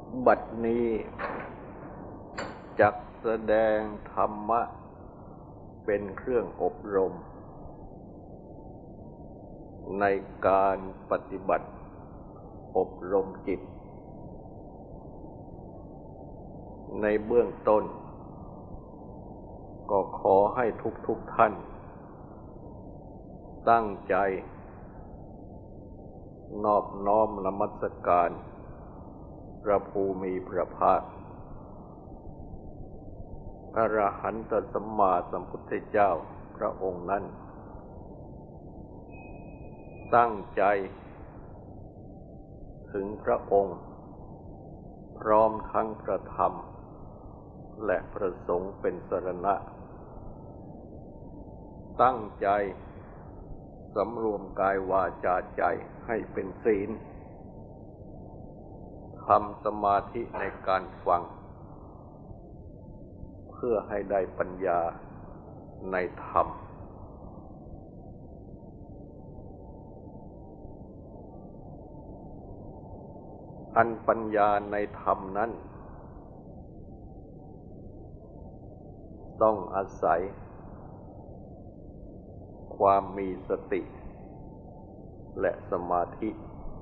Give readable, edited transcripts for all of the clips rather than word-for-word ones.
บัดนี้จักแสดงธรรมะเป็นเครื่องอบรมในการปฏิบัติอบรมจิตในเบื้องต้นก็ขอให้ทุกท่านตั้งใจนอบน้อมนมัสการพระภูมิพระภาคอรหันตสัมมาสัมพุทธเจ้าพระองค์นั้นตั้งใจถึงพระองค์พร้อมทั้งพระธรรมและพระสงฆ์เป็นสรณะตั้งใจสำรวมกายวาจาใจให้เป็นศีลทำสมาธิในการฟังเพื่อให้ได้ปัญญาในธรรมอันปัญญาในธรรมนั้นต้องอาศัยความมีสติและสมาธิ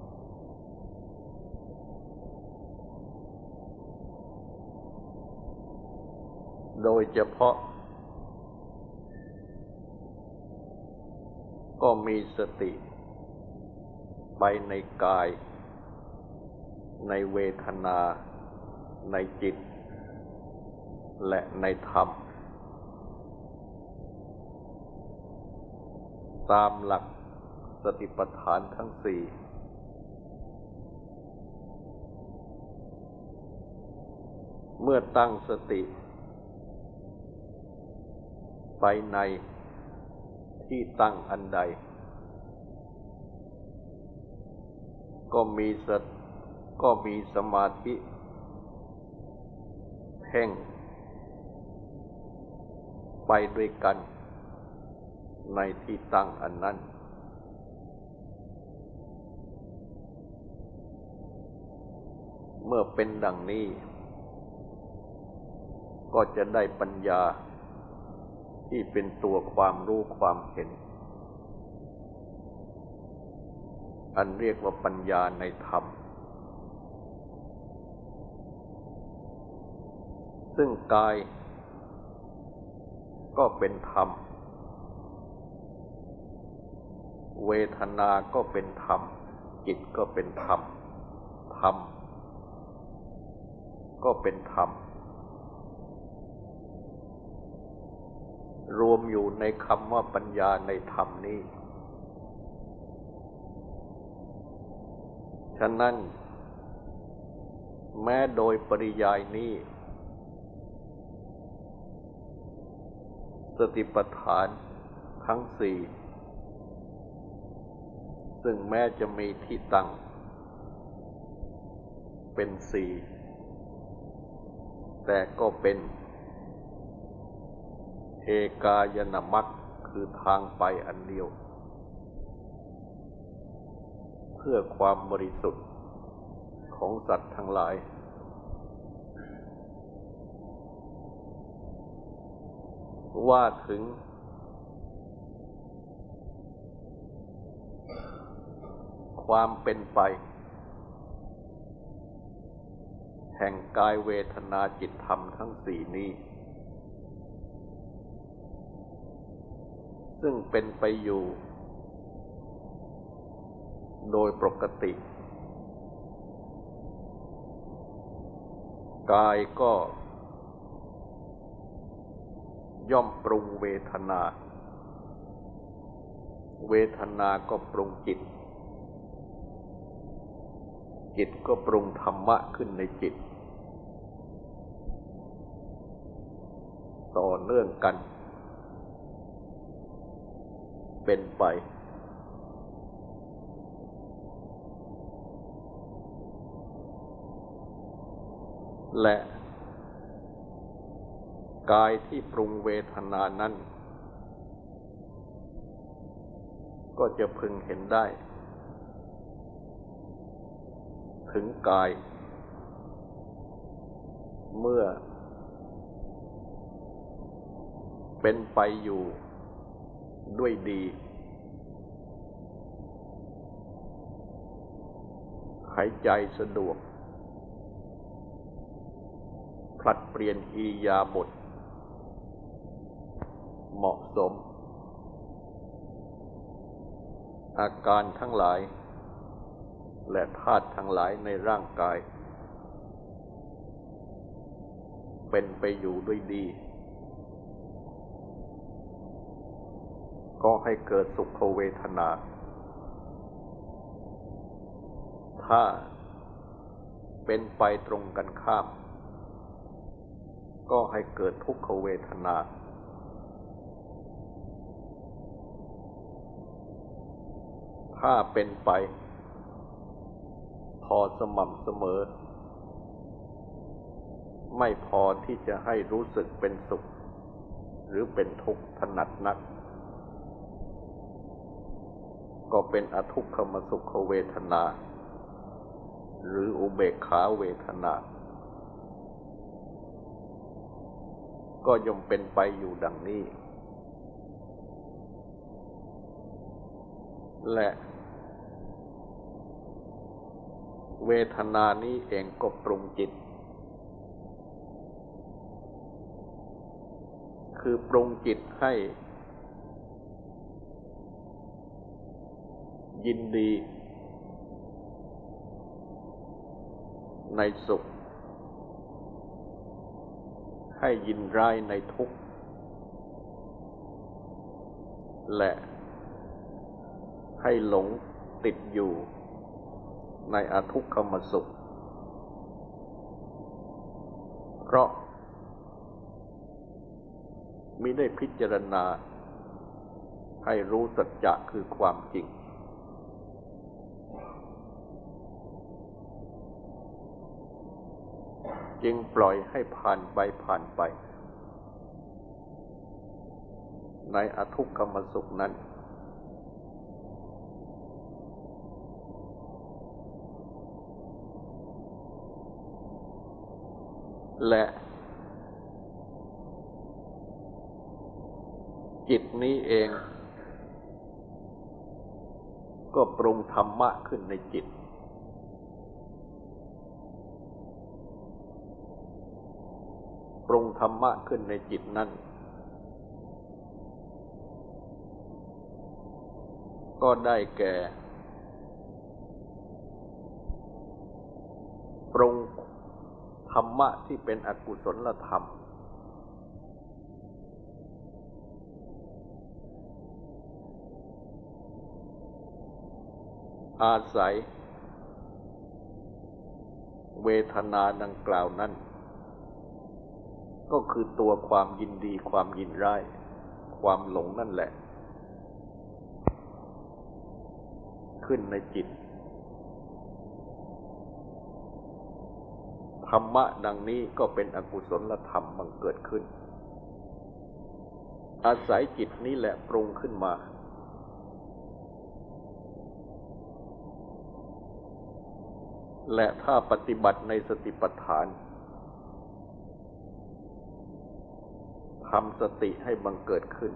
โดยเฉพาะก็มีสติไปในกายในเวทนาในจิตและในธรรมตามหลักสติปัฏฐานทั้งสี่เมื่อตั้งสติไปในที่ตั้งอันใดก็มีสมาธิเพ่งไปด้วยกันในที่ตั้งอันนั้นเมื่อเป็นดังนี้ก็จะได้ปัญญาที่เป็นตัวความรู้ความเห็นอันเรียกว่าปัญญาในธรรมซึ่งกายก็เป็นธรรมเวทนาก็เป็นธรรมจิตก็เป็นธรรมธรรมก็เป็นธรรมรวมอยู่ในคำว่าปัญญาในธรรมนี้ฉะนั้นแม้โดยปริยายนี้สติปัฏฐานทั้งสี่ซึ่งแม้จะมีที่ตั้งเป็นสี่แต่ก็เป็นเอกายนมรรคคือทางไปอันเดียวเพื่อความบริสุทธิ์ของสัตว์ทั้งหลายว่าถึงความเป็นไปแห่งกายเวทนาจิตธรรมทั้งสี่นี้ซึ่งเป็นไปอยู่โดยปกติกายก็ย่อมปรุงเวทนาเวทนาก็ปรุงจิตจิตก็ปรุงธรรมะขึ้นในจิตต่อเนื่องกันเป็นไปและกายที่ปรุงเวทนานั้นก็จะพึงเห็นได้ ถึงกายเมื่อเป็นไปอยู่ด้วยดีหายใจสะดวกผลัดเปลี่ยนอิริยาบถเหมาะสมอาการทั้งหลายและธาตุทั้งหลายในร่างกายเป็นไปอยู่ด้วยดีก็ให้เกิดสุขเวทนาถ้าเป็นไปตรงกันข้ามก็ให้เกิดทุกขเวทนาถ้าเป็นไปพอสม่ำเสมอไม่พอที่จะให้รู้สึกเป็นสุขหรือเป็นทุกข์ถนัดนักก็เป็นอทุกขมสุขเวทนาหรืออุเบกขาเวทนาก็ย่อมเป็นไปอยู่ดังนี้และเวทนานี้เองก็ปรุงจิตคือปรุงจิตให้ยินดีในสุขให้ยินร้ายในทุกข์และให้หลงติดอยู่ในอทุกขมสุขเพราะมิได้พิจารณาให้รู้สัจจะคือความจริงจึงปล่อยให้ผ่านไปในอทุกขมสุขนั้นและจิตนี้เองก็ปรุงธรรมะขึ้นในจิตปรุงธรรมะขึ้นในจิตนั้นก็ได้แก่ปรุงธรรมะที่เป็นอกุศลธรรมอาศัยเวทนาดังกล่าวนั้นก็คือตัวความยินดีความยินร้ายความหลงนั่นแหละขึ้นในจิตธรรมะดังนี้ก็เป็นอกุศลธรรมบังเกิดขึ้นอาศัยจิตนี้แหละปรุงขึ้นมาและถ้าปฏิบัติในสติปัฏฐานทำสติให้บังเกิดขึ้น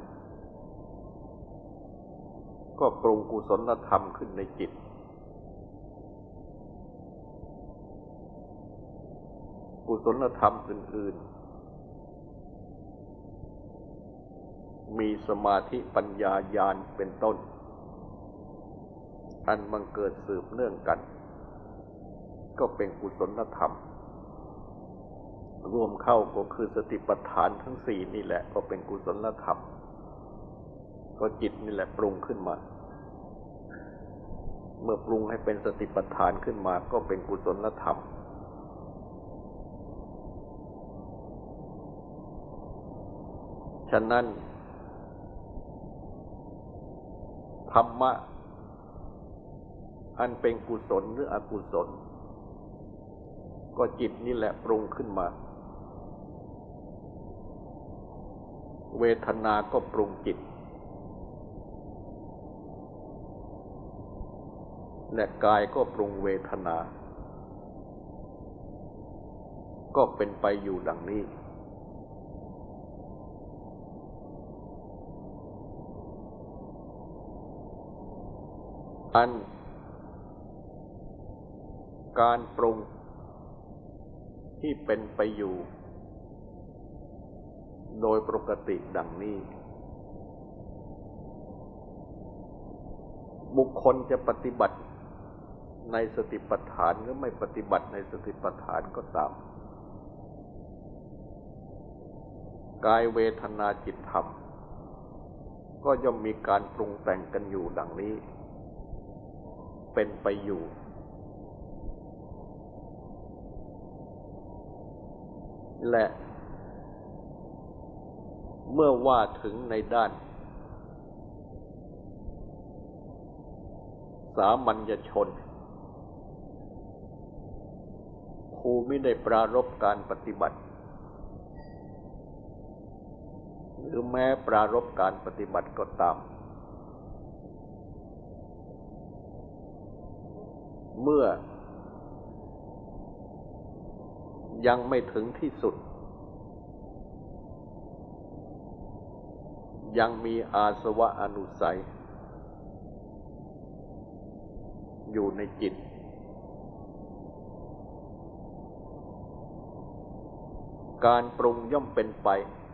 ก็ปรุงกุศลธรรมขึ้นในจิตกุศลธรรมอื่นๆมีสมาธิปัญญาญาณเป็นต้นอันบังเกิดสืบเนื่องกันก็เป็นกุศลธรรมรวมเข้าก็คือสติปัฏฐานทั้งสี่นี่แหละก็เป็นกุศลธรรมก็จิตนี่แหละปรุงขึ้นมาเมื่อปรุงให้เป็นสติปัฏฐานขึ้นมาก็เป็นกุศลธรรมฉะนั้นธรรมะอันเป็นกุศลหรืออกุศลก็จิตนี่แหละปรุงขึ้นมาเวทนาก็ปรุงจิตและกายก็ปรุงเวทนาก็เป็นไปอยู่ดังนี้อันการปรุงที่เป็นไปอยู่โดยปกติดังนี้บุคคลจะปฏิบัติในสติปัฏฐานหรือไม่ปฏิบัติในสติปัฏฐานก็ตามกายเวทนาจิตธรรมก็ย่อมมีการปรุงแต่งกันอยู่ดังนี้เป็นไปอยู่และเมื่อว่าถึงในด้านสามัญชนผู้มิได้ปรารภการปฏิบัติหรือแม้ปรารภการปฏิบัติก็ตามเมื่อยังไม่ถึงที่สุดยังมีอาสวะอนุสัยอยู่ในจิตการปรุงย่อมเป็นไป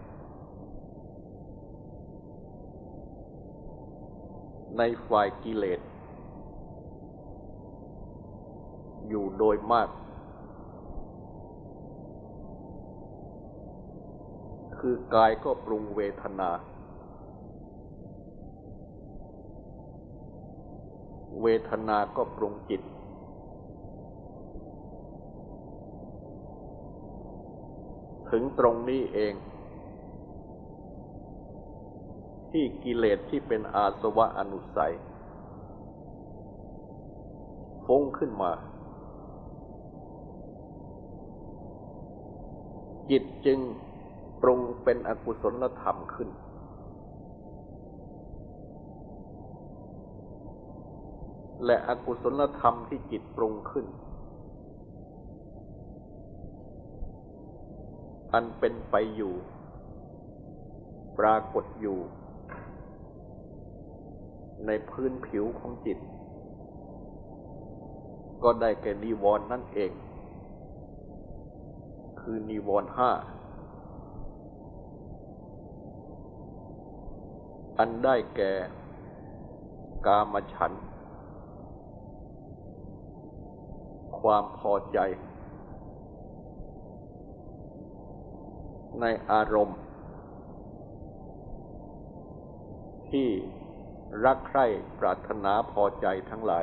ในฝ่ายกิเลสอยู่โดยมากคือกายก็ปรุงเวทนาเวทนาก็ปรุงจิตถึงตรงนี้เองที่กิเลสที่เป็นอาสวะอนุสัยฟุ้งขึ้นมาจิตจึงปรุงเป็นอกุศลธรรมขึ้นและอกุศลธรรมที่จิตปรุงขึ้นอันเป็นไปอยู่ปรากฏอยู่ในพื้นผิวของจิตก็ได้แก่นิวรณ์นั่นเองคือนิวรณ์ห้าอันได้แก่กามฉันท์ความพอใจในอารมณ์ที่รักใคร่ปรารถนาพอใจทั้งหลาย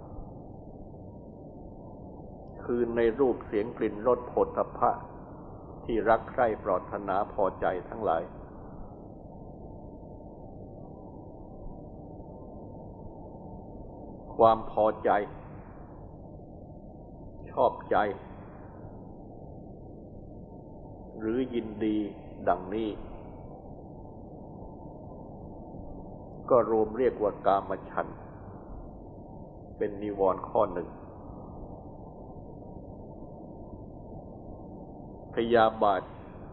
คือในรูปเสียงกลิ่นรสโผฏฐัพพะที่รักใคร่ปรารถนาพอใจทั้งหลายความพอใจชอบใจหรือยินดีดังนี้ก็รวมเรียกว่ากามฉันท์เป็นนิวรณ์ข้อหนึ่งพยาบาท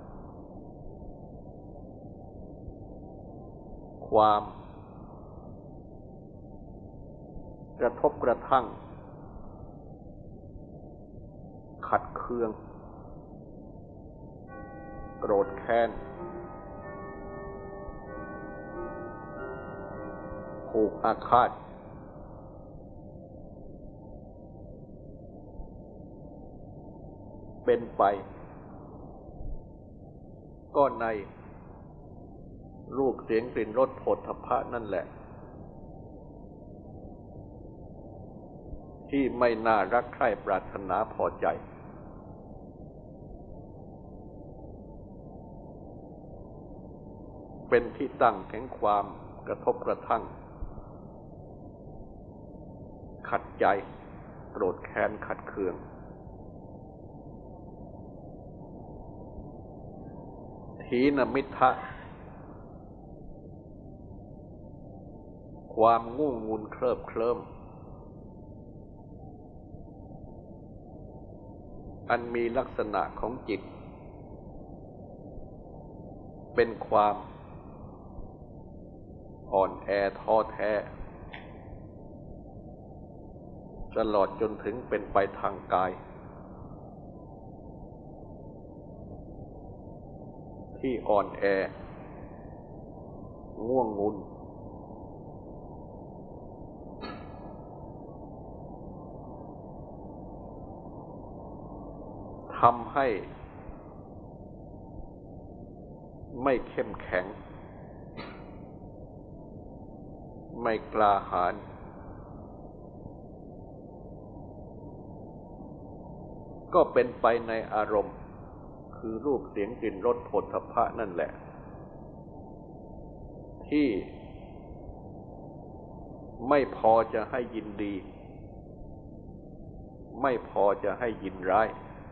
ความกระทบกระทั่งขัดเคืองโกรธแค้นผูกอาฆาตเป็นไปก็ในรูปเสียงกลิ่นรสโผฏฐัพพะนั่นแหละที่ไม่น่ารักใคร่ปรารถนาพอใจเป็นที่ตั้งแห่งความกระทบกระทั่งขัดใจโกรธแค้นขัดเคืองถีนมิทธะความงุ่นงุนเคลิบเคลิ้มอันมีลักษณะของจิตเป็นความอ่อนแอท้อแท้ตลอดจนถึงเป็นไปทางกายที่อ่อนแอง่วงงุนทำให้ไม่เข้มแข็งไม่กล้าหาญก็เป็นไปในอารมณ์คือรูปเสียงกลิ่นรสโผฏฐัพพะนั่นแหละที่ไม่พอจะให้ยินดีไม่พอจะให้ยินร้าย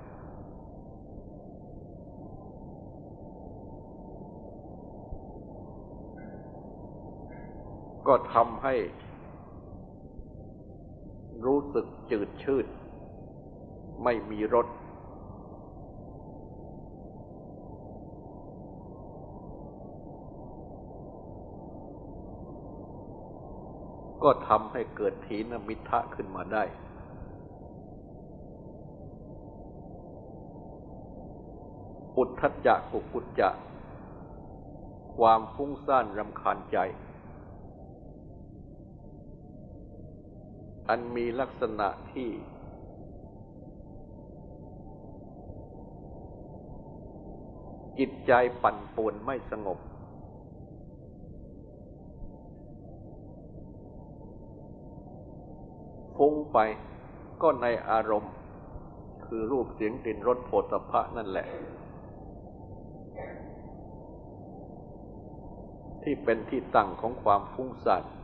ก็ทำให้รู้สึกจืดชืดไม่มีรสก็ทำให้เกิดถีนมิทธะขึ้นมาได้อุทธัจจะกุกุจจะความฟุ้งซ่านรำคาญใจอันมีลักษณะที่จิตใจปั่นป่วนไม่สงบฟุ้งไปก็ในอารมณ์คือรูปเสียงกลิ่นรสโผฏฐัพพะนั่นแหละที่เป็นที่ตั้งของความฟุ้งซ่าน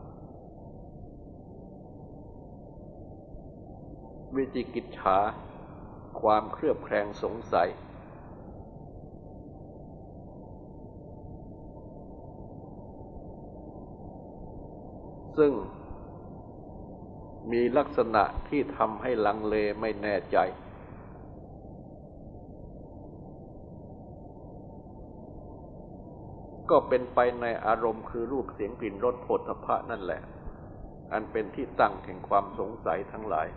วิจิกิจฉาความเครือบแคลงสงสัยซึ่งมีลักษณะที่ทำให้ลังเลไม่แน่ใจก็เป็นไปในอารมณ์คือรูปเสียงกลิ่นรสโผฏฐัพพะนั่นแหละอันเป็นที่ตั้งแห่งความสงสัยทั้งหลาย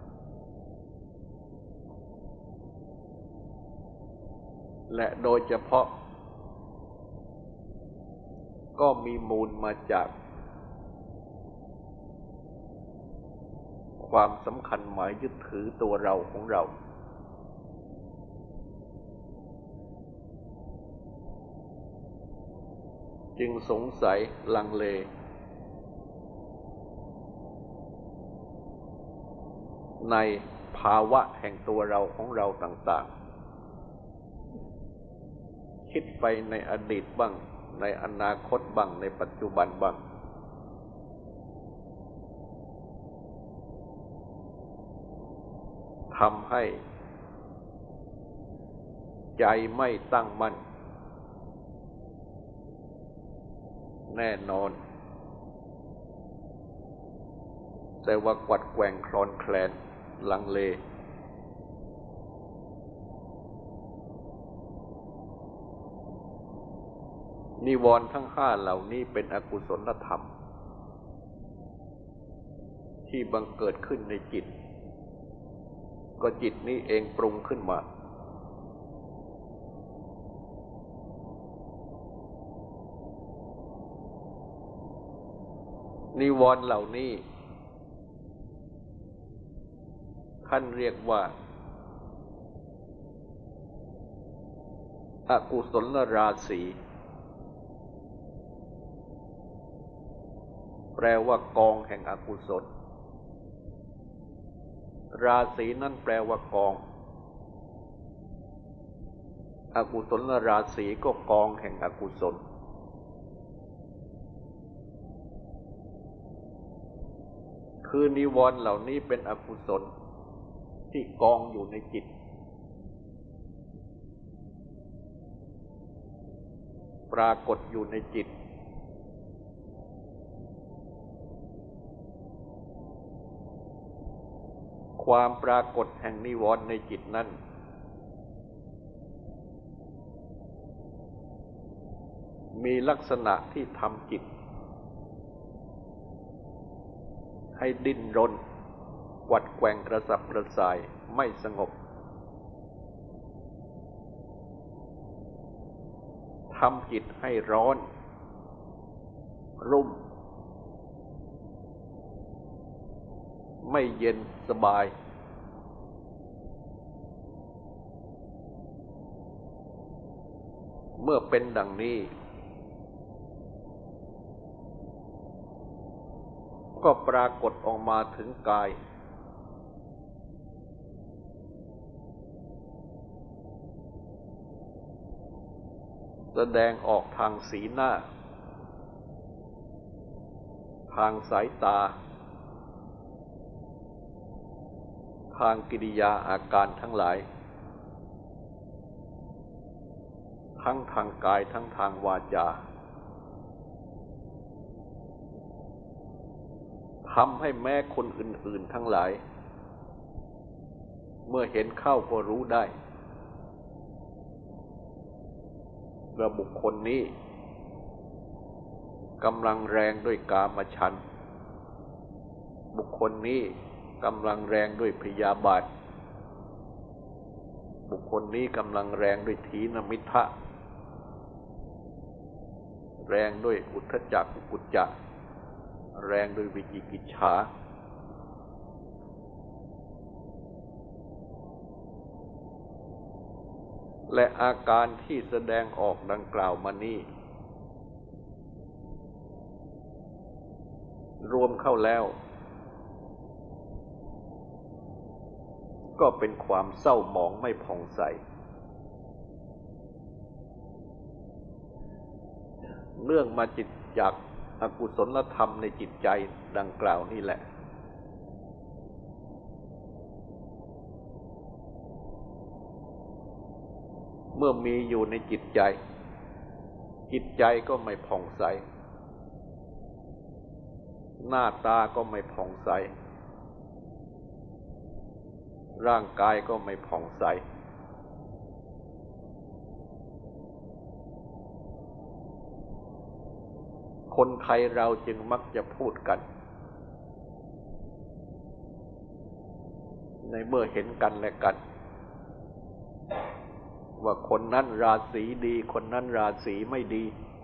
และโดยเฉพาะก็มีมูลมาจากความสำคัญหมายยึดถือตัวเราของเราจึงสงสัยลังเลในภาวะแห่งตัวเราของเราต่างๆคิดไปในอดีตบ้างในอนาคตบ้างในปัจจุบันบ้างทำให้ใจไม่ตั้งมั่นแน่นอนแต่ว่ากวัดแกว่งคลอนแคลนลังเลนิวรณ์ทั้งห้าเหล่านี้เป็นอกุศลธรรมที่บังเกิดขึ้นในจิตก็จิตนี้เองปรุงขึ้นมานิวรณ์เหล่านี้ท่านเรียกว่าอกุศลราศีแปลว่ากองแห่งอกุศลราศีนั่นแปลว่ากองอกุศลราศีก็กองแห่งอกุศลคือนิวรณ์เหล่านี้เป็นอกุศลที่กองอยู่ในจิตปรากฏอยู่ในจิตคความปรากฏแห่งนิวรณ์ในจิตนั้นมีลักษณะที่ทำจิตให้ดิ้นรนกวัดแกว่งกระสับกระส่ายไม่สงบทำจิตให้ร้อนรุ่มไม่เย็นสบายเมื่อเป็นดังนี้ก็ปรากฏออกมาถึงกายแสดงออกทางสีหน้าทางสายตาทางกิริยาอาการทั้งหลายทั้งทางกายทั้งทางวาจาทำให้แม้คนอื่นๆทั้งหลายเมื่อเห็นเข้าก็รู้ได้ว่าบุคคลนี้กำลังแรงด้วยกามฉันท์บุคคลนี้กำลังแรงด้วยพยาบาทบุคคลนี้กำลังแรงด้วยถีนมิทธะแรงด้วยอุทธัจจะกุกุจจะแรงด้วยวิจิกิจฉาและอาการที่แสดงออกดังกล่าวมานี้รวมเข้าแล้วก็เป็นความเศร้าหมองไม่ผ่องใสเนื่องมาจากอกุศลธรรมในจิตใจดังกล่าวนี่แหละเมื่อมีอยู่ในจิตใจจิตใจก็ไม่ผ่องใสหน้าตาก็ไม่ผ่องใสร่างกายก็ไม่ผ่องใสคนไทยเราจึงมักจะพูดกันในเมื่อเห็นกันและกันว่าคนนั้นราศีดีคนนั้นราศีไม่ดี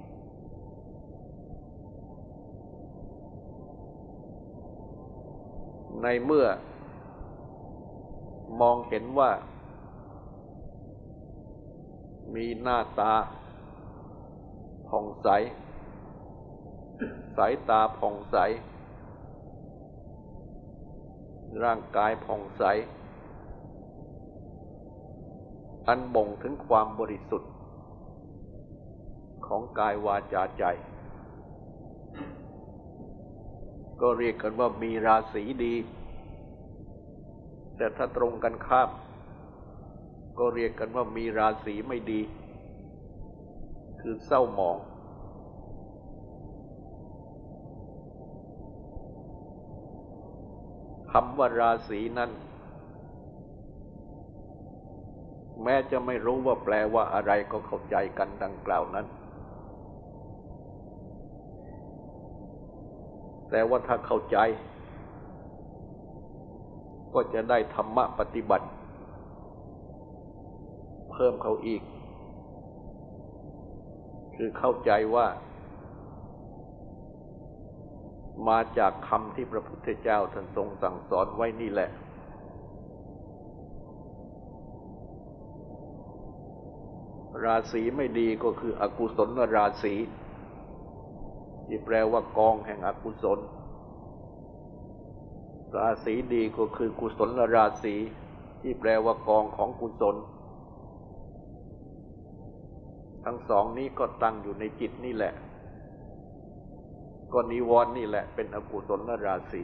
ในเมื่อมองเห็นว่ามีหน้าตาผ่องใสสายตาผ่องใสร่างกายผ่องใสอันบ่งถึงความบริสุทธิ์ของกายวาจาใจก็เรียกกันว่ามีราศีดีแต่ถ้าตรงกันข้ามก็เรียกกันว่ามีราศีไม่ดีคือเศร้าหมองคำว่าราศีนั้นแม้จะไม่รู้ว่าแปลว่าอะไรก็เข้าใจกันดังกล่าวนั้นแต่ว่าถ้าเข้าใจก็จะได้ธรรมะปฏิบัติเพิ่มเขาอีกคือเข้าใจว่ามาจากคำที่พระพุทธเจ้าท่านทรงสั่งสอนไว้นี่แหละราศีไม่ดีก็คืออกุศลราศีที่แปลว่ากองแห่งอกุศลราศีดีก็คือกุศลราศีที่แปลว่ากองของกุศลทั้งสองนี้ก็ตั้งอยู่ในจิตนี่แหละก็นิวรณ์นี่แหละเป็นอกุศลราศี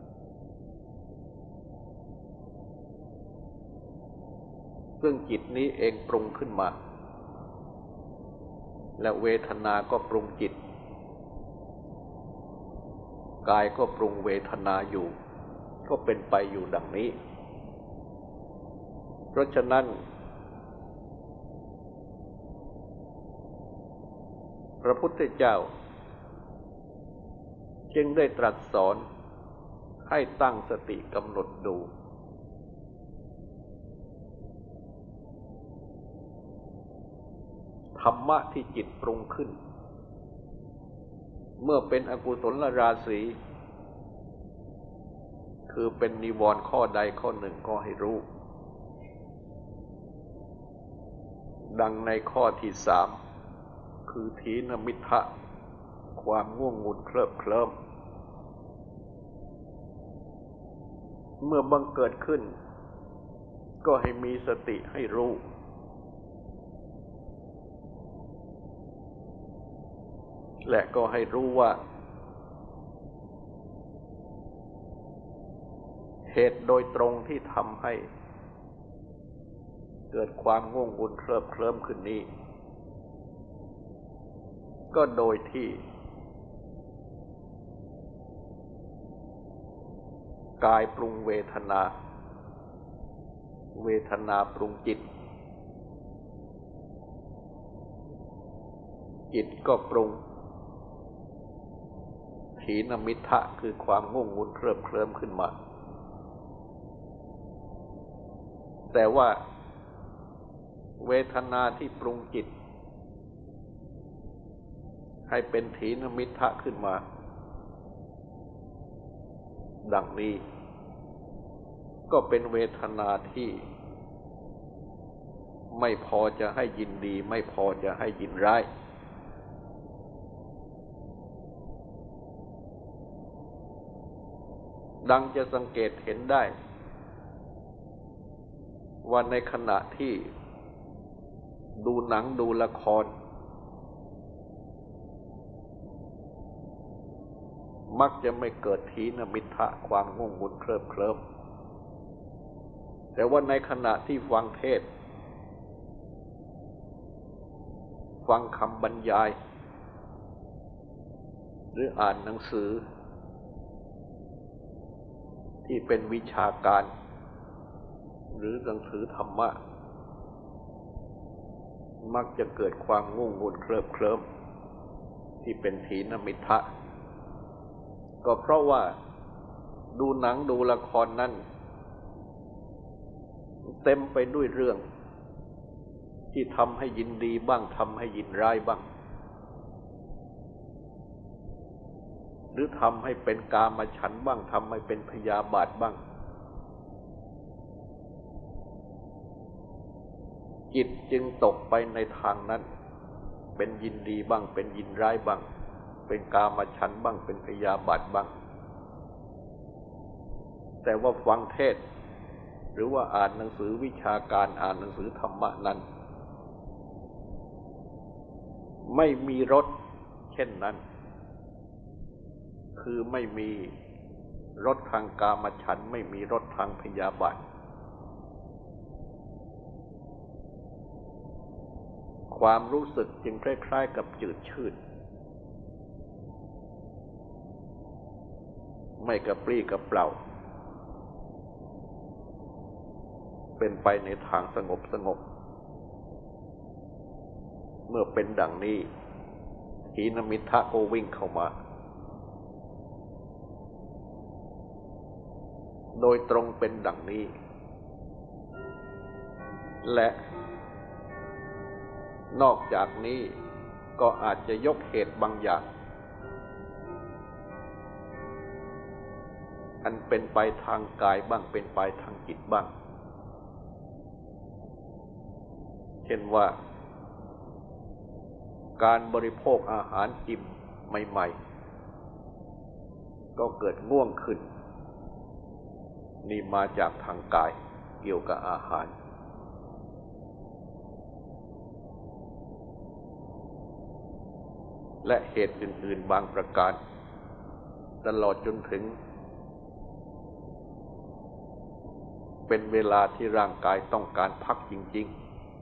ซึ่งจิตนี้เองปรุงขึ้นมาและเวทนาก็ปรุงจิตกายก็ปรุงเวทนาอยู่ก็เป็นไปอยู่ดังนี้เพราะฉะนั้นพระพุทธเจ้าจึงได้ตรัสสอนให้ตั้งสติกำหนดดูธรรมะที่จิตปรุงขึ้นเมื่อเป็นอกุศลราศีคือเป็นนิวรณ์ข้อใดข้อหนึ่งก็ให้รู้ดังในข้อที่3คือถีนมิทธะความง่วงงุนเคลิบเคลิ้มเมื่อบังเกิดขึ้นก็ให้มีสติให้รู้และก็ให้รู้ว่าเหตุโดยตรงที่ทำให้เกิดความง่วงงุนเคลิบเคลิ้มขึ้นนี้ก็โดยที่กายปรุงเวทนาเวทนาปรุงจิตจิตก็ปรุงถีนมิทธะคือความง่วงงุนเคลิบเคลิ้มขึ้นมาแต่ว่าเวทนาที่ปรุงจิตให้เป็นถีนมิทธะขึ้นมาดังนี้ก็เป็นเวทนาที่ไม่พอจะให้ยินดีไม่พอจะให้ยินร้ายดังจะสังเกตเห็นได้ว่าในขณะที่ดูหนังดูละครมักจะไม่เกิดถีนมิทธะความง่วงงุนเคลิบเคลิ้มแต่ว่าในขณะที่ฟังเทศน์ฟังคำบรรยายหรืออ่านหนังสือที่เป็นวิชาการหรือหนังสือธรรมะมักจะเกิดความง่วงงุนเคลิบเคลิ้มที่เป็นถีนมิทธะก็เพราะว่าดูหนังดูละครนั้นเต็มไปด้วยเรื่องที่ทำให้ยินดีบ้างทำให้ยินร้ายบ้างหรือทำให้เป็นกามฉันท์บ้างทำให้เป็นพยาบาทบ้างจิตจึงตกไปในทางนั้นเป็นยินดีบ้างเป็นยินร้ายบ้างเป็นกามฉันท์บ้างเป็นพยาบาทบ้างแต่ว่าฟังเทศน์หรือว่าอ่านหนังสือวิชาการอ่านหนังสือธรรมะนั้นไม่มีรสเช่นนั้นคือไม่มีรสทางกามฉันท์ไม่มีรสทางพยาบาทความรู้สึกจึงคล้ายๆกับจืดชืดไม่กระปรี้กระเปร่าเป็นไปในทางสงบเมื่อเป็นดังนี้ถีนมิทธะก็วิ่งเข้ามาโดยตรงเป็นดังนี้และนอกจากนี้ก็อาจจะยกเหตุบางอย่างอันเป็นไปทางกายบ้างเป็นไปทางจิตบ้างเช่นว่าการบริโภคอาหารอิ่มใหม่ๆก็เกิดง่วงขึ้นนี่มาจากทางกายเกี่ยวกับอาหารและเหตุอื่นๆบางประการตลอดจนถึงเป็นเวลาที่ร่างกายต้องการพักจริงๆ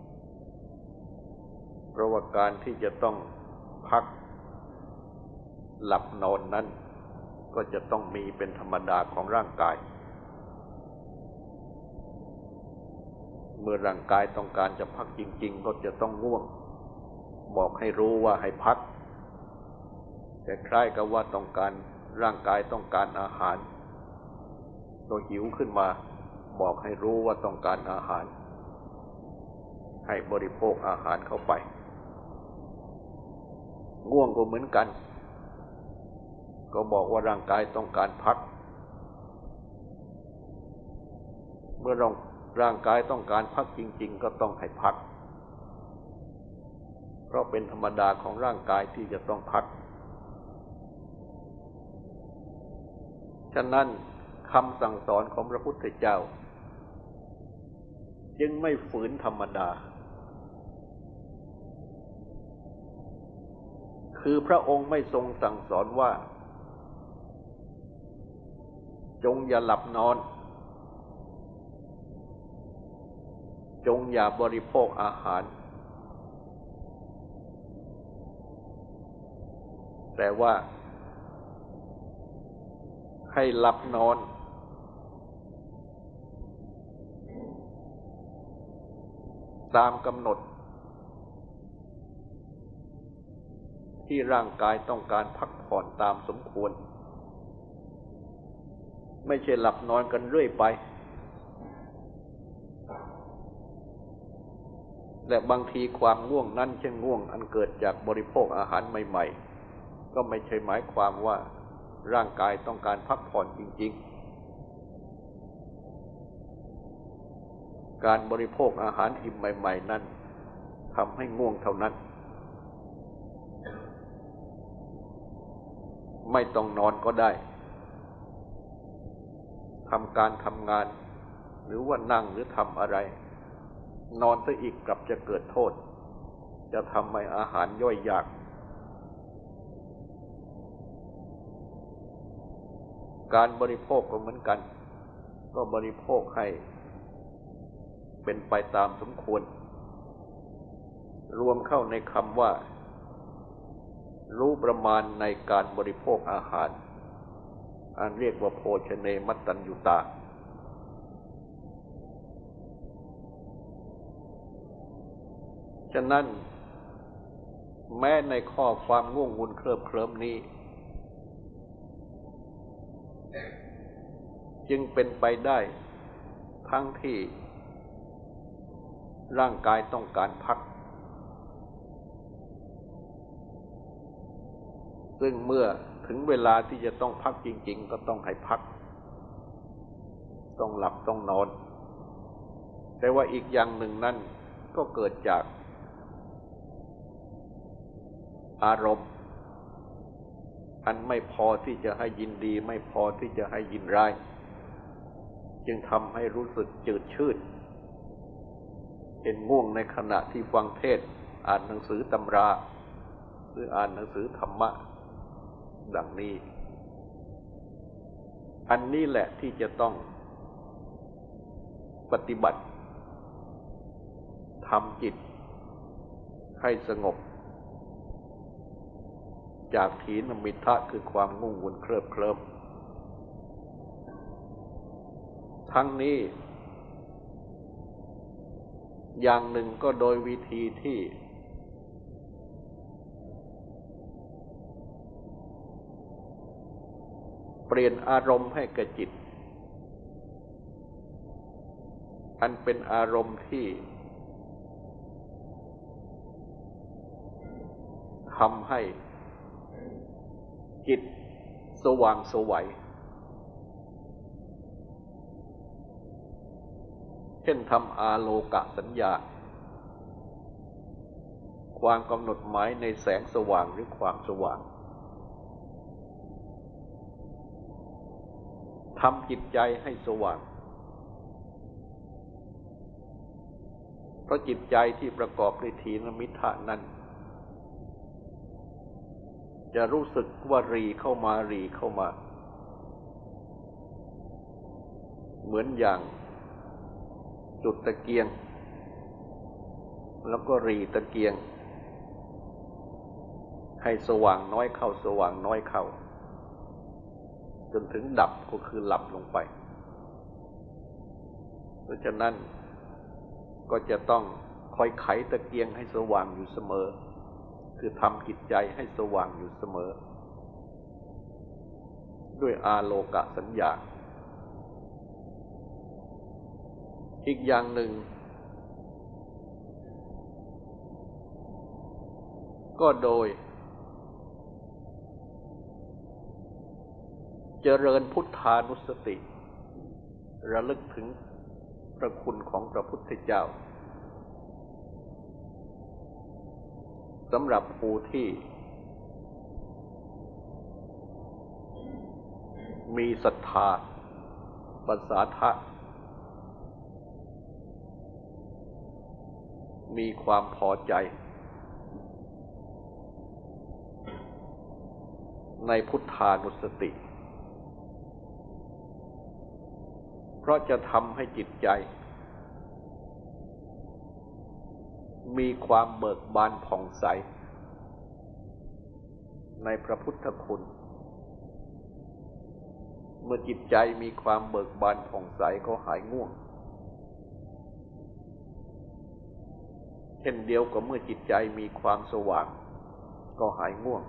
เพราะว่าการที่จะต้องพักหลับนอนนั้นก็จะต้องมีเป็นธรรมดาของร่างกายมื่อร่างกายต้องการจะพักจริงๆก็จะต้องง่วงบอกให้รู้ว่าให้พักแต่คล้ายกับว่าต้องการร่างกายต้องการอาหารก็หิวขึ้นมาบอกให้รู้ว่าต้องการอาหารให้บริโภคอาหารเข้าไปง่วงก็เหมือนกันก็บอกว่าร่างกายต้องการพักเมื่อร่างกายต้องการพักจริงๆก็ต้องให้พักเพราะเป็นธรรมดาของร่างกายที่จะต้องพักฉะนั้นคำสั่งสอนของพระพุทธเจ้าจึงไม่ฝืนธรรมดาคือพระองค์ไม่ทรงสั่งสอนว่าจงอย่าหลับนอนจงอย่าบริโภคอาหารแต่ว่าให้หลับนอนตามกำหนดที่ร่างกายต้องการพักผ่อนตามสมควรไม่ใช่หลับนอนกันเรื่อยไปและบางทีความง่วงนั้นเช่นง่วงอันเกิดจากบริโภคอาหารใหม่ๆก็ไม่ใช่หมายความว่าร่างกายต้องการพักผ่อนจริงๆการบริโภคอาหารอิ่มใหม่ๆนั้นทำให้ง่วงเท่านั้นไม่ต้องนอนก็ได้ทำการทำงานหรือว่านั่งหรือทำอะไรนอนซะอีกกลับจะเกิดโทษจะทำให้อาหารย่อยยากการบริโภคก็เหมือนกันก็บริโภคให้เป็นไปตามสมควรรวมเข้าในคำว่ารู้ประมาณในการบริโภคอาหารอันเรียกว่าโภชเนมัตตัญญูตาฉะนั้นแม้ในข้อความง่วงวุ่นเคลิบเคลิ้มนี้จึงเป็นไปได้ทั้งที่ร่างกายต้องการพักซึ่งเมื่อถึงเวลาที่จะต้องพักจริงๆก็ต้องให้พักต้องหลับต้องนอนแต่ว่าอีกอย่างหนึ่งนั่นก็เกิดจากอารมณ์อันไม่พอที่จะให้ยินดีไม่พอที่จะให้ยินร้ายจึงทำให้รู้สึกจืดชืดเป็นง่วงในขณะที่ฟังเทศน์อ่านหนังสือตำราหรืออ่านหนังสือธรรมะดังนี้อันนี้แหละที่จะต้องปฏิบัติทำจิตให้สงบจากถีนมิทธะคือความง่วงวุ่นเคลิบเคลิ้มทั้งนี้อย่างหนึ่งก็โดยวิธีที่เปลี่ยนอารมณ์ให้แก่จิตอันเป็นอารมณ์ที่ทำให้จิตสว่างไสวเช่นทำอาโลกสัญญาความกำหนดหมายในแสงสว่างหรือความสว่างทำจิตใจให้สว่างเพราะจิตใจที่ประกอบด้วยถีนมิทธะนั้นจะรู้สึกว่ารีเข้ามาเหมือนอย่างจุดตะเกียงแล้วก็รีตะเกียงให้สว่างน้อยเข้าสว่างน้อยเข้าจนถึงดับก็คือหลับลงไปเพราะฉะนั้นก็จะต้องคอยไขตะเกียงให้สว่างอยู่เสมอคือทำจิตใจให้สว่างอยู่เสมอด้วยอาโลกสัญญาอีกอย่างหนึ่งก็โดยเจริญพุทธานุสติระลึกถึงพระคุณของพระพุทธเจ้าสำหรับผู้ที่มีศรัทธาปัสสาทะมีความพอใจในพุทธานุสติเพราะจะทำให้จิตใจมีความเบิกบานผ่องใสในพระพุทธคุณเมื่อจิตใจมีความเบิกบานผ่องใสก็หายง่วงเช่นเดียวกับเมื่อจิตใจมีความสว่างก็หายง่วง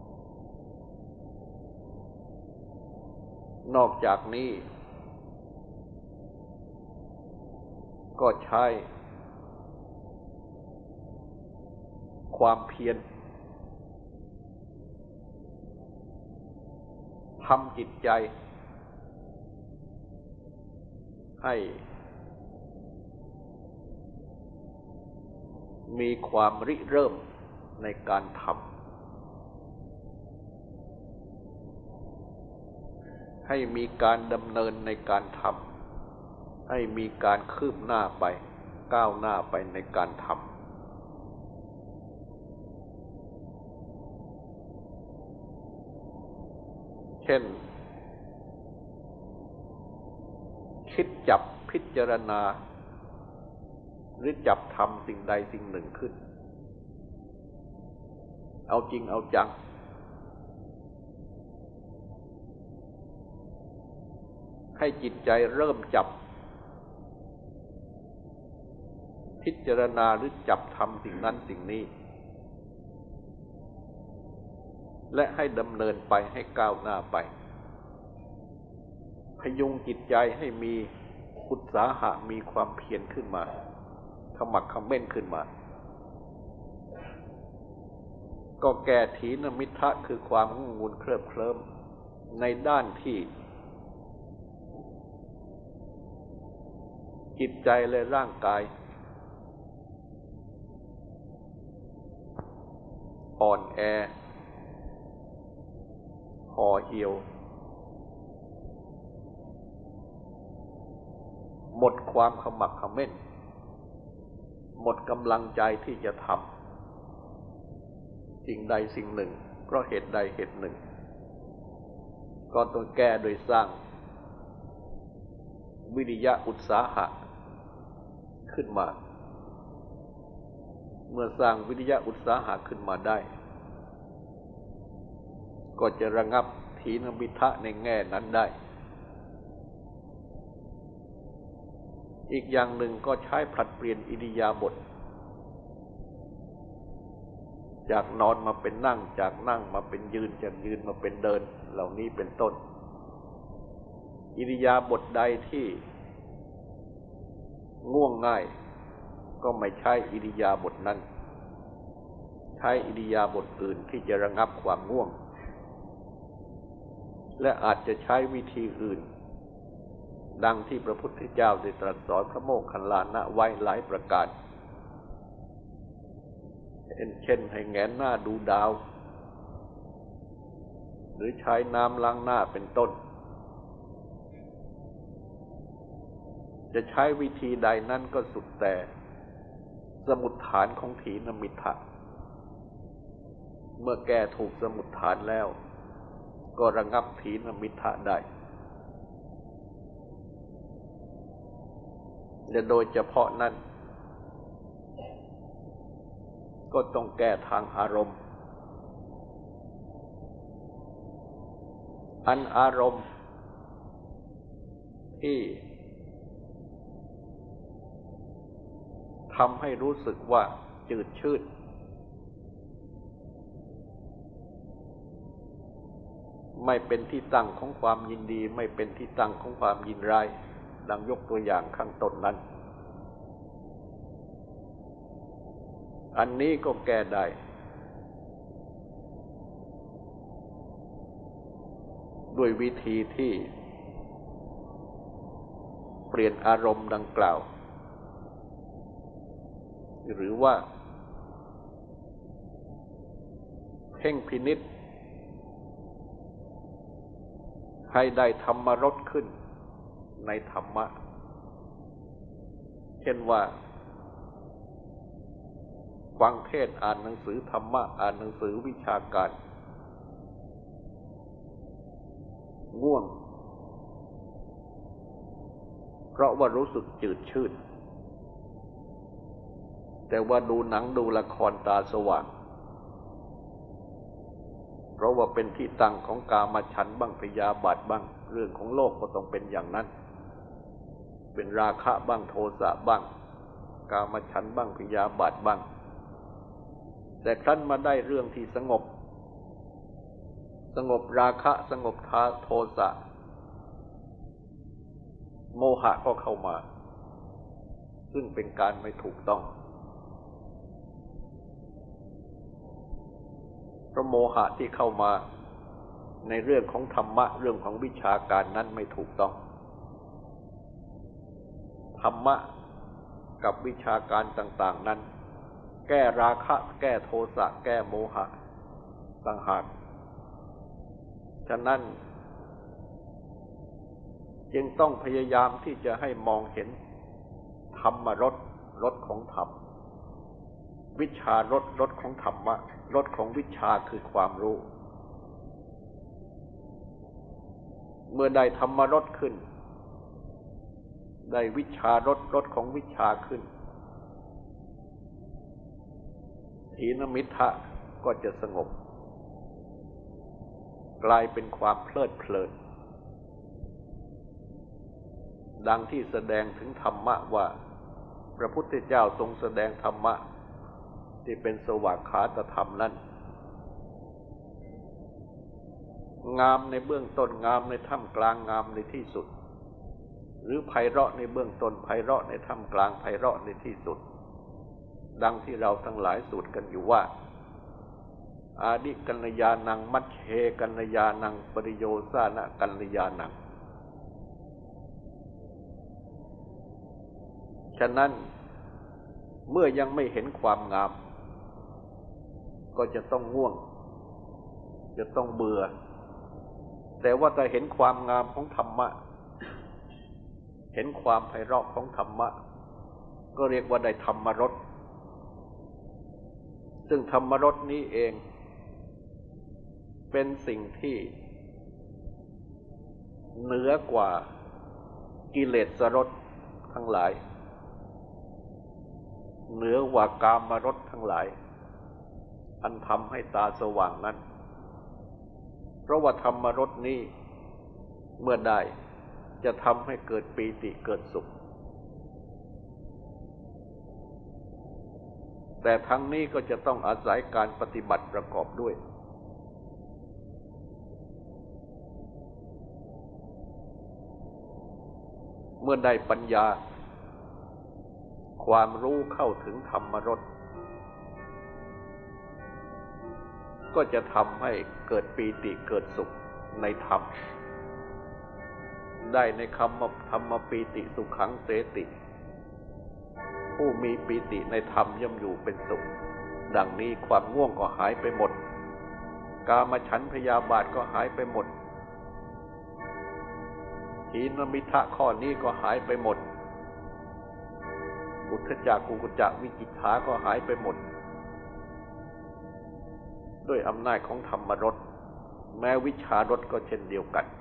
นอกจากนี้ก็ใช้ความเพียรทำจิตใจให้มีความริเริ่มในการทำให้มีการดำเนินในการทำให้มีการคืบหน้าไปก้าวหน้าไปในการทำเช่นคิดจับพิจารณาหรือจับทำสิ่งใดสิ่งหนึ่งขึ้นเอาจริงเอาจังให้จิตใจเริ่มจับพิจารณาหรือจับทำสิ่งนั้นสิ่งนี้และให้ดำเนินไปให้ก้าวหน้าไปพยุงจิตใจให้มีอุตสาหะมีความเพียรขึ้นมาขมักเขม้นขึ้นมาก็แก้ถีนมิทธะคือความงุ่นงุนเคลิบเคลิ้มในด้านที่จิตใจและร่างกายอ่อนแอห่อเหี่ยวหมดความขมักเขม้นหมดกำลังใจที่จะทำสิ่งใดสิ่งหนึ่งเพราะเหตุใดเหตุหนึ่งก็ต้องแก้โดยสร้างวิริยะอุตสาหะขึ้นมาเมื่อสร้างวิริยะอุตสาหะขึ้นมาได้ก็จะระงับถีนมิทธะในแง่นั้นได้อีกอย่างหนึ่งก็ใช้ผลัดเปลี่ยนอิริยาบถจากนอนมาเป็นนั่งจากนั่งมาเป็นยืนจากยืนมาเป็นเดินเหล่านี้เป็นต้นอิริยาบถใดที่ง่วงง่ายก็ไม่ใช่อิริยาบถนั้นใช้อิริยาบถอื่นที่จะระงับความง่วงและอาจจะใช้วิธีอื่นดังที่พระพุทธเจ้าได้ตรัสสอนพระโมคคัลลานะไว้หลายประการเช่นให้แงนหน้าดูดาวหรือใช้น้ำล้างหน้าเป็นต้นจะใช้วิธีใดนั้นก็สุดแต่สมุฏฐานของถีนมิทธะเมื่อแก้ถูกสมุฏฐานแล้วก็ระงับถีนมิทธะได้และโดยเฉพาะนั้นก็ต้องแก้ทางอารมณ์อารมณ์ที่ำให้รู้สึกว่าจืดชืดไม่เป็นที่ตั้งของความยินดีไม่เป็นที่ตั้งของความยินร้ายดังยกตัวอย่างข้างต้นนั้นอันนี้ก็แก้ได้ด้วยวิธีที่เปลี่ยนอารมณ์ดังกล่าวหรือว่าเพ่งพินิจให้ได้ธรรมรสขึ้นในธรรมะเช่นว่าฟังเทศน์อ่านหนังสือธรรมะอ่านหนังสือวิชาการง่วงเพราะว่ารู้สึกจืดชืดแต่ว่าดูหนังดูละครตาสว่างเพราะว่าเป็นที่ตั้งของกามฉันท์บ้างพยาบาทบ้างเรื่องของโลกก็ต้องเป็นอย่างนั้นเป็นราคะบ้างโทสะบ้างกามฉันท์บ้างพยาบาทบ้างแต่ครั้นมาได้เรื่องที่สงบราคะสงบโทสะโมหะก็เข้ามาซึ่งเป็นการไม่ถูกต้องเพราะโมหะที่เข้ามาในเรื่องของธรรมะเรื่องของวิชาการนั้นไม่ถูกต้องธรรมะกับวิชาการต่างๆนั้นแก้ราคะแก้โทสะแก้โมหะต่างหากฉะนั้นจึงต้องพยายามที่จะให้มองเห็นธรรมรสของธรรมวิชารสของธรรมะรสของวิชาคือความรู้เมื่อได้ธรรมรสขึ้นได้วิชารสของวิชาขึ้นถีนมิทธะก็จะสงบกลายเป็นความเพลิดเพลินดังที่แสดงถึงธรรมะว่าพระพุทธเจ้าทรงแสดงธรรมะที่เป็นสวากขาตธรรมนั้นงามในเบื้องต้นงามในท่ามกลางงามในที่สุดหรือไพเราะในเบื้องต้นไพเราะในท่ามกลางไพเราะในที่สุดดังที่เราทั้งหลายสวดกันอยู่ว่าอาดิกัลยาณังมัชเชกัลยาณังปริโยสานะกัลยาณังฉะนั้นเมื่อยังไม่เห็นความงามก็จะต้องง่วงจะต้องเบื่อแต่ว่าถ้าเห็นความงามของธรรมะเห็นความไพเราะของธรรมะก็เรียกว่าได้ธรรมรสซึ่งธรรมรสนี้เองเป็นสิ่งที่เหนือกว่ากิเลสรสทั้งหลายเหนือกว่ากามรสทั้งหลายอันทำให้ตาสว่างนั้นเพราะว่าธรรมรสนี้เมื่อได้จะทำให้เกิดปีติเกิดสุขแต่ทั้งนี้ก็จะต้องอาศัยการปฏิบัติประกอบด้วยเมื่อได้ปัญญาความรู้เข้าถึงธรรมรสก็จะทำให้เกิดปีติเกิดสุขในธรรมได้ในคำว่าธรรมปีติสุขังเสติผู้มีปีติในธรรมย่อมอยู่เป็นสุขดังนี้ความง่วงก็หายไปหมดกามฉันท์พยาบาทก็หายไปหมดถีนมิทธะข้อนี้ก็หายไปหมดอุทธัจจะกุกุจจะวิจิกิจฉาก็หายไปหมดด้วยอำนาจของธรรมรสแม้วิชารสก็เช่นเดียวกัน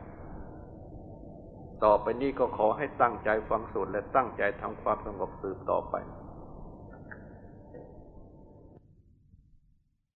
ต่อไปนี้ก็ขอให้ตั้งใจฟังสวดและตั้งใจทำความสงบสืบต่อไป